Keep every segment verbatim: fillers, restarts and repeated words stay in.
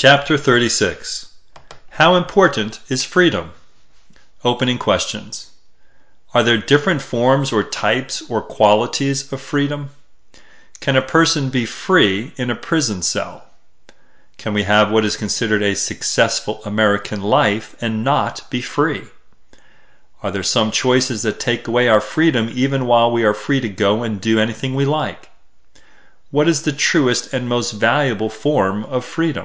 Chapter thirty-six. How important is freedom? Opening questions. Are there different forms or types or qualities of freedom? Can a person be free in a prison cell? Can we have what is considered a successful American life and not be free? Are there some choices that take away our freedom even while we are free to go and do anything we like? What is the truest and most valuable form of freedom?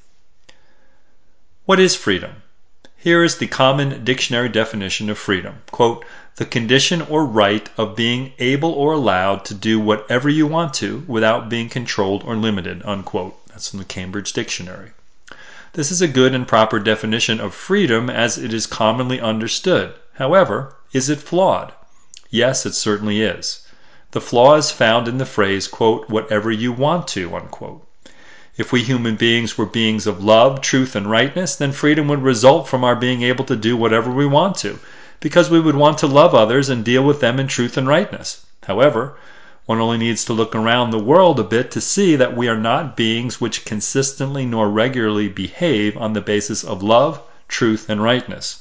What is freedom? Here is the common dictionary definition of freedom. Quote, the condition or right of being able or allowed to do whatever you want to without being controlled or limited, unquote. That's from the Cambridge Dictionary. This is a good and proper definition of freedom as it is commonly understood. However, is it flawed? Yes, it certainly is. The flaw is found in the phrase, quote, whatever you want to, unquote. If we human beings were beings of love, truth, and rightness, then freedom would result from our being able to do whatever we want to, because we would want to love others and deal with them in truth and rightness. However, one only needs to look around the world a bit to see that we are not beings which consistently nor regularly behave on the basis of love, truth, and rightness.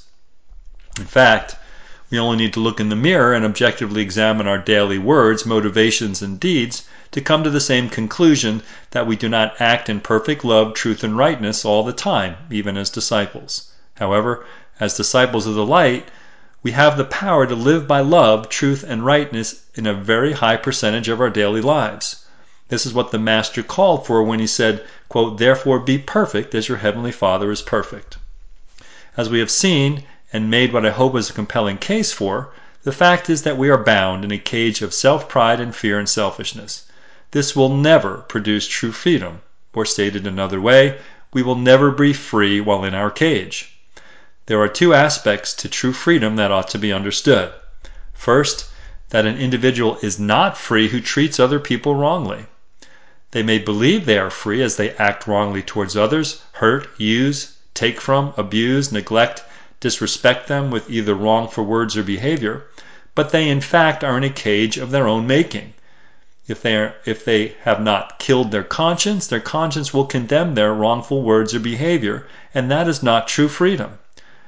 In fact, we only need to look in the mirror and objectively examine our daily words, motivations, and deeds to come to the same conclusion that we do not act in perfect love, truth, and rightness all the time, even as disciples. However, as disciples of the light, we have the power to live by love, truth, and rightness in a very high percentage of our daily lives. This is what the Master called for when he said, quote, therefore be perfect as your heavenly Father is perfect. As we have seen, and made what I hope is a compelling case for, the fact is that we are bound in a cage of self-pride and fear and selfishness. This will never produce true freedom, or stated another way, we will never be free while in our cage. There are two aspects to true freedom that ought to be understood. First, that an individual is not free who treats other people wrongly. They may believe they are free as they act wrongly towards others, hurt, use, take from, abuse, neglect, disrespect them with either wrongful words or behavior, but they in fact are in a cage of their own making. If they, are, if they have not killed their conscience, their conscience will condemn their wrongful words or behavior, and that is not true freedom.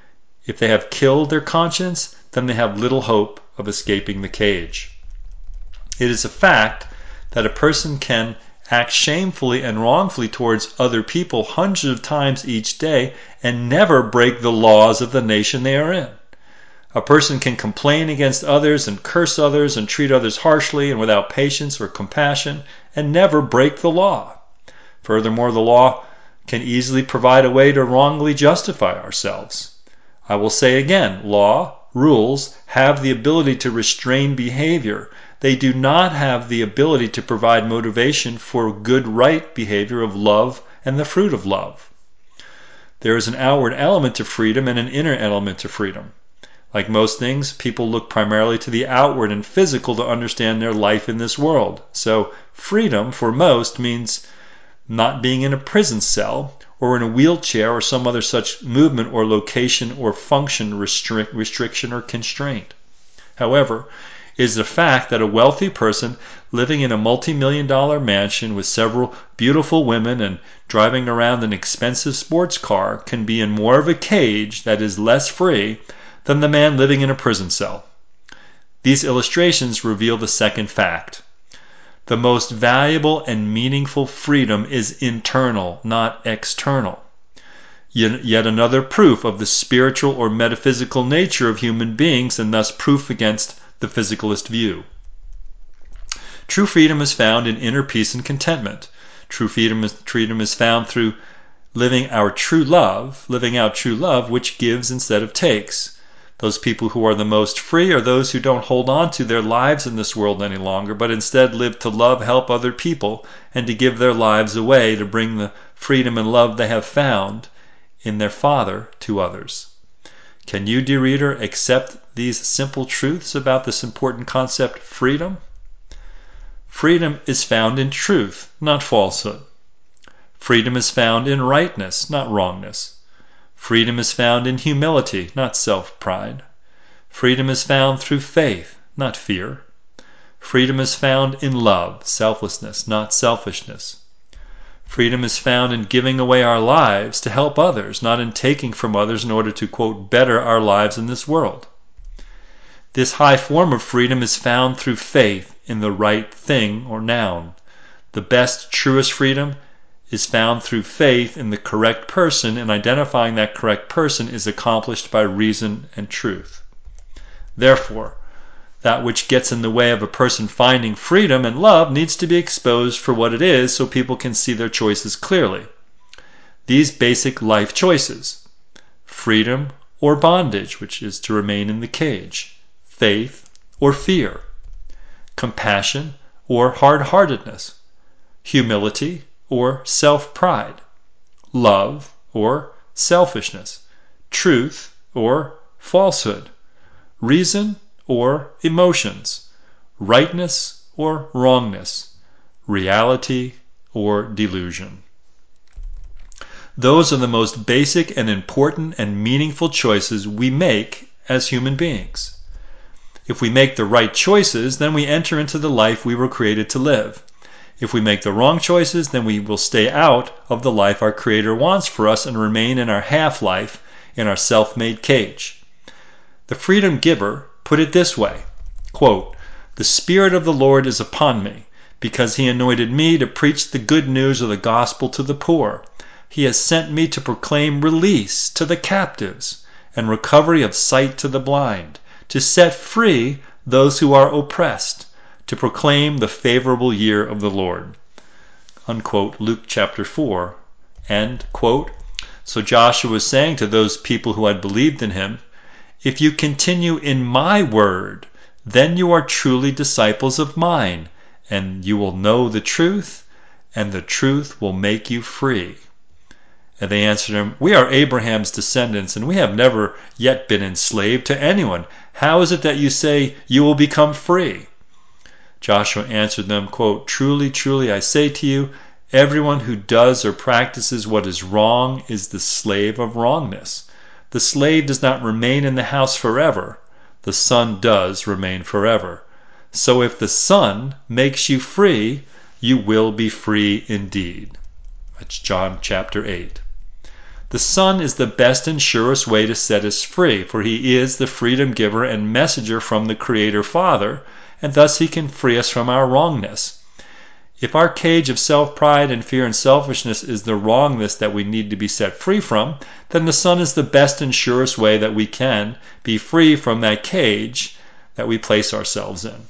If they have killed their conscience, then they have little hope of escaping the cage. It is a fact that a person can act shamefully and wrongfully towards other people hundreds of times each day and never break the laws of the nation they are in. A person can complain against others and curse others and treat others harshly and without patience or compassion and never break the law. Furthermore, the law can easily provide a way to wrongly justify ourselves. I will say again, law, rules, have the ability to restrain behavior. They do not have the ability to provide motivation for good right behavior of love and the fruit of love. There is an outward element to freedom and an inner element to freedom. Like most things, people look primarily to the outward and physical to understand their life in this world. So freedom for most means not being in a prison cell or in a wheelchair or some other such movement or location or function restrict, restriction or constraint. However, it is a fact that a wealthy person living in a multi-million dollar mansion with several beautiful women and driving around an expensive sports car can be in more of a cage that is less free than the man living in a prison cell. These illustrations reveal the second fact. The most valuable and meaningful freedom is internal, not external. Yet another proof of the spiritual or metaphysical nature of human beings and thus proof against the physicalist view. True freedom is found in inner peace and contentment. True freedom is, freedom is found through living our true love, living out true love which gives instead of takes. Those people who are the most free are those who don't hold on to their lives in this world any longer, but instead live to love, help other people, and to give their lives away to bring the freedom and love they have found in their Father to others. Can you, dear reader, accept these simple truths about this important concept, freedom? Freedom is found in truth, not falsehood. Freedom is found in rightness, not wrongness. Freedom is found in humility, not self-pride. Freedom is found through faith, not fear. Freedom is found in love, selflessness, not selfishness. Freedom is found in giving away our lives to help others, not in taking from others in order to, quote, better our lives in this world. This high form of freedom is found through faith in the right thing or noun. The best, truest freedom is found through faith in the correct person, and identifying that correct person is accomplished by reason and truth. Therefore, that which gets in the way of a person finding freedom and love needs to be exposed for what it is so people can see their choices clearly. These basic life choices: freedom or bondage, which is to remain in the cage; faith or fear; compassion or hard-heartedness; humility or self-pride; love or selfishness; truth or falsehood; reason or emotions; rightness or wrongness; reality or delusion. Those are the most basic and important and meaningful choices we make as human beings. If we make the right choices, then we enter into the life we were created to live. If we make the wrong choices, then we will stay out of the life our Creator wants for us and remain in our half-life, in our self-made cage. The Freedom Giver put it this way, quote, "The Spirit of the Lord is upon me, because He anointed me to preach the good news of the gospel to the poor. He has sent me to proclaim release to the captives and recovery of sight to the blind, to set free those who are oppressed, to proclaim the favorable year of the Lord." Unquote, Luke chapter four. And, quote, so Joshua was saying to those people who had believed in him, "If you continue in my word, then you are truly disciples of mine, and you will know the truth, and the truth will make you free." And they answered him, "We are Abraham's descendants, and we have never yet been enslaved to anyone. How is it that you say you will become free?" Joshua answered them, quote, "Truly, truly, I say to you, everyone who does or practices what is wrong is the slave of wrongness. The slave does not remain in the house forever. The Son does remain forever. So if the Son makes you free, you will be free indeed." That's John chapter eight. The Son is the best and surest way to set us free, for He is the freedom giver and messenger from the Creator Father, and thus He can free us from our wrongness. If our cage of self-pride and fear and selfishness is the wrongness that we need to be set free from, then the Son is the best and surest way that we can be free from that cage that we place ourselves in.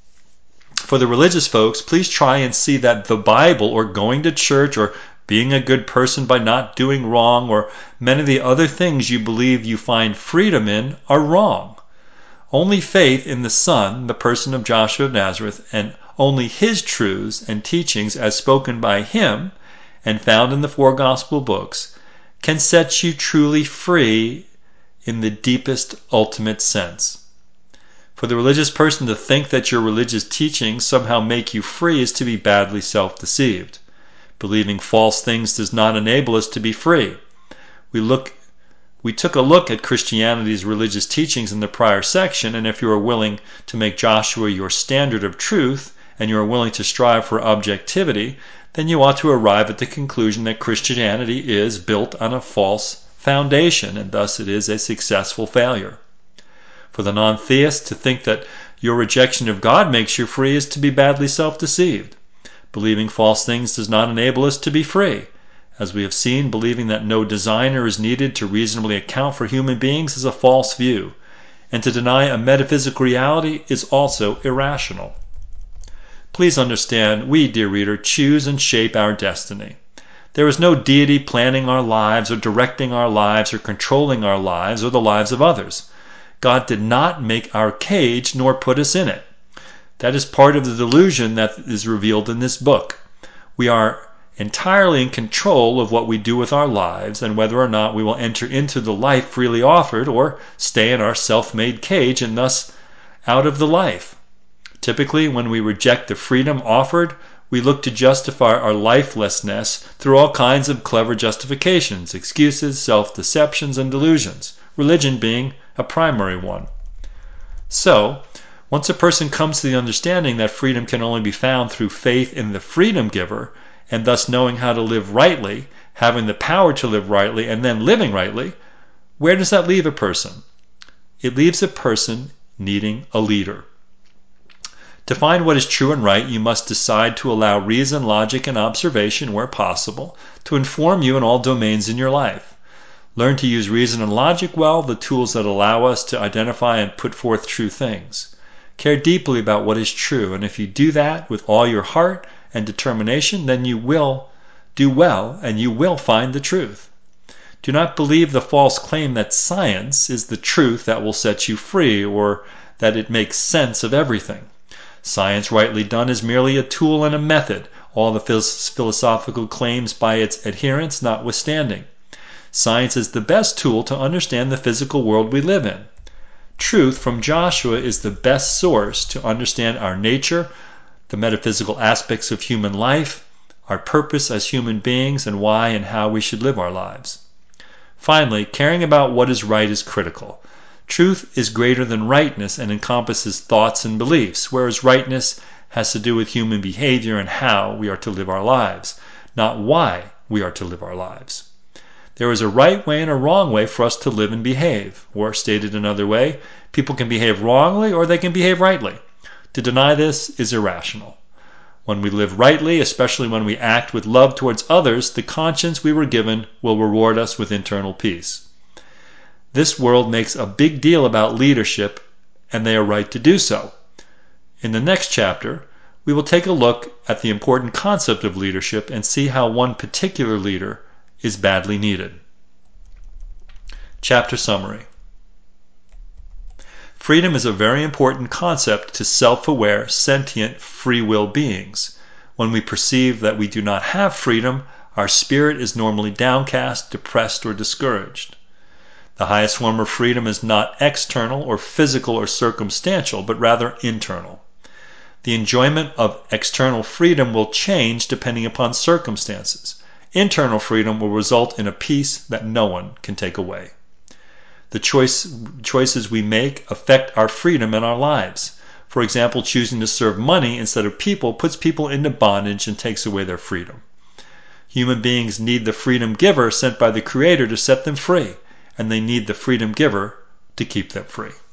For the religious folks, please try and see that the Bible, or going to church, or being a good person by not doing wrong, or many of the other things you believe you find freedom in, are wrong. Only faith in the Son, the person of Joshua of Nazareth, and only His truths and teachings as spoken by Him and found in the four gospel books can set you truly free in the deepest, ultimate sense. For the religious person to think that your religious teachings somehow make you free is to be badly self-deceived. Believing false things does not enable us to be free. We look We took a look at Christianity's religious teachings in the prior section, and if you are willing to make Joshua your standard of truth, and you are willing to strive for objectivity, then you ought to arrive at the conclusion that Christianity is built on a false foundation, and thus it is a successful failure. For the non-theist to think that your rejection of God makes you free is to be badly self-deceived. Believing false things does not enable us to be free. As we have seen, believing that no designer is needed to reasonably account for human beings is a false view, and to deny a metaphysical reality is also irrational. Please understand, we, dear reader, choose and shape our destiny. There is no deity planning our lives or directing our lives or controlling our lives or the lives of others. God did not make our cage nor put us in it. That is part of the delusion that is revealed in this book. We are entirely in control of what we do with our lives and whether or not we will enter into the life freely offered or stay in our self-made cage and thus out of the life. Typically, when we reject the freedom offered, we look to justify our lifelessness through all kinds of clever justifications, excuses, self-deceptions, and delusions, religion being a primary one. So, once a person comes to the understanding that freedom can only be found through faith in the freedom giver, and thus knowing how to live rightly, having the power to live rightly, and then living rightly, where does that leave a person? It leaves a person needing a leader. To find what is true and right, you must decide to allow reason, logic, and observation, where possible, to inform you in all domains in your life. Learn to use reason and logic well, the tools that allow us to identify and put forth true things. Care deeply about what is true, and if you do that with all your heart and determination, then you will do well and you will find the truth. Do not believe the false claim that science is the truth that will set you free, or that it makes sense of everything. Science, rightly done, is merely a tool and a method, all the philosophical claims by its adherents notwithstanding. Science is the best tool to understand the physical world we live in. Truth from Joshua is the best source to understand our nature, the metaphysical aspects of human life, our purpose as human beings, and why and how we should live our lives. Finally, caring about what is right is critical. Truth is greater than rightness and encompasses thoughts and beliefs, whereas rightness has to do with human behavior and how we are to live our lives, not why we are to live our lives. There is a right way and a wrong way for us to live and behave, or stated another way, people can behave wrongly or they can behave rightly. To deny this is irrational. When we live rightly, especially when we act with love towards others, the conscience we were given will reward us with internal peace. This world makes a big deal about leadership, and they are right to do so. In the next chapter, we will take a look at the important concept of leadership and see how one particular leader is badly needed. Chapter summary. Freedom is a very important concept to self-aware, sentient, free will beings. When we perceive that we do not have freedom, our spirit is normally downcast, depressed, or discouraged. The highest form of freedom is not external or physical or circumstantial, but rather internal. The enjoyment of external freedom will change depending upon circumstances. Internal freedom will result in a peace that no one can take away. The choice, choices we make affect our freedom in our lives. For example, choosing to serve money instead of people puts people into bondage and takes away their freedom. Human beings need the freedom giver sent by the Creator to set them free, and they need the freedom giver to keep them free.